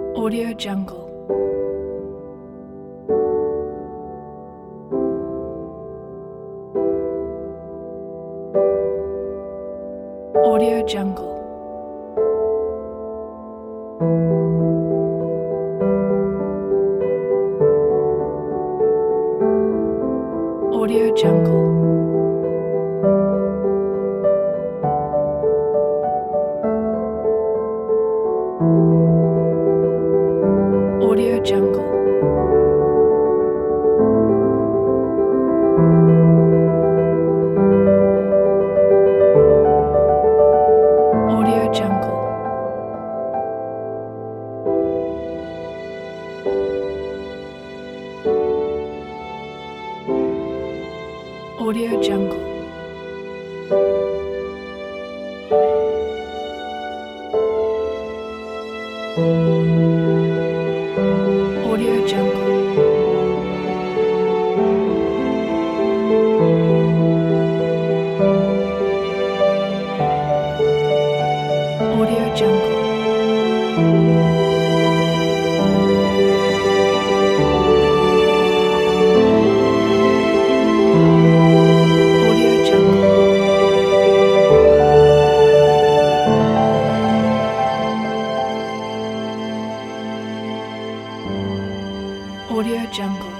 Audio Jungle. Audio Jungle. Audio Jungle. Audio Jungle. Audio Jungle. Audio Jungle. Audio Jungle. Audio Jungle. Audio Jungle. Audio Jungle.